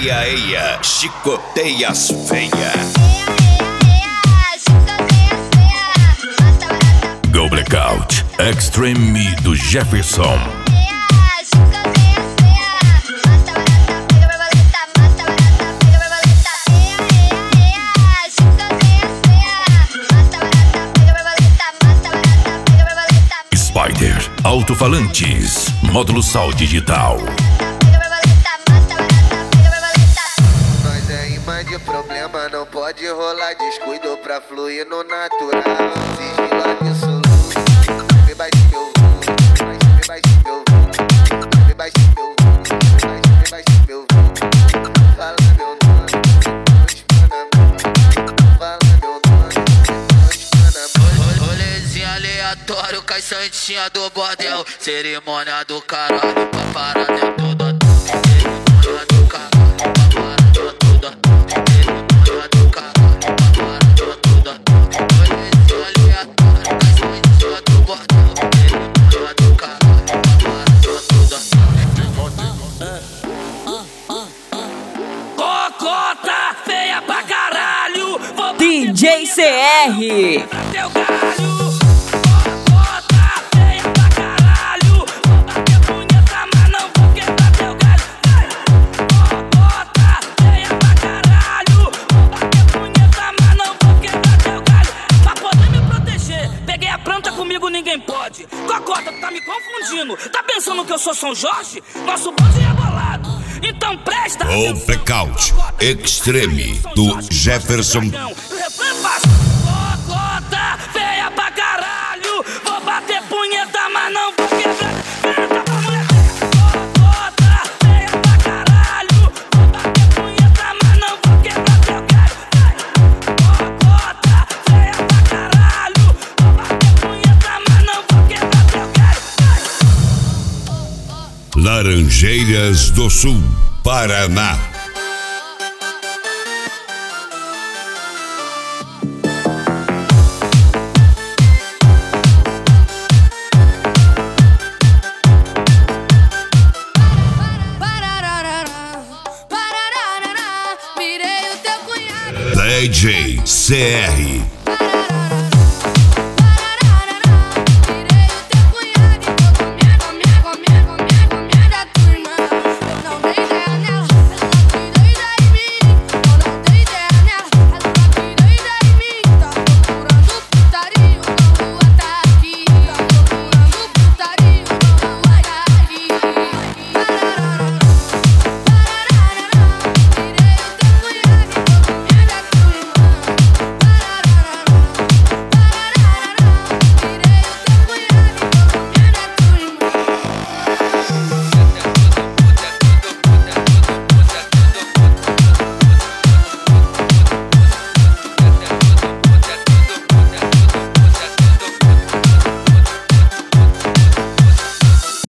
Eia, eia, chicoteia as feia. Go Blackout, Extreme Me do Jefferson. Spider, alto-falantes, módulo Sal Digital. Nós é imã de problema, não pode rolar descuido pra fluir no natural. Sigilo absoluto, me baixe meu me baixe meu me baixe meu me baixe meu fala meu nome, fala meu nome, rolezinho aleatório, cai santinha do bordel, cerimônia do caralho, pra parar dentro do cerimônia do caralho, pra parar dentro do cerimônia do caralho, pra parar dentro do rolezinho aleatório, cai santinha do bordel, cerimônia do caralho, pra parar dentro do Cocota feia pra caralho, vou DJ CR. teu galho. Cocota feia pra caralho, vou bater punheta, mas não vou quebrar teu galho. Cocota feia pra caralho, vou bater punheta, mas não vou quebrar teu galho. Pra poder me proteger, peguei a planta, comigo ninguém pode. Cocota, tu tá me confundindo, tá pensando que eu sou São Jorge? Nosso bonde é bolado, então presta Go atenção. Blackout, Extreme do Jefferson. Cocota feia pra caralho, vou bater punheta, mas não vou quebrar. Canta pra mulher feia. Cocota feia pra caralho, vou bater punheta, mas não vou quebrar teu galho. Cocota feia pra caralho, vou bater punheta, mas não vou quebrar teu galho. Laranjeiras do Sul, Paraná. DJ CR.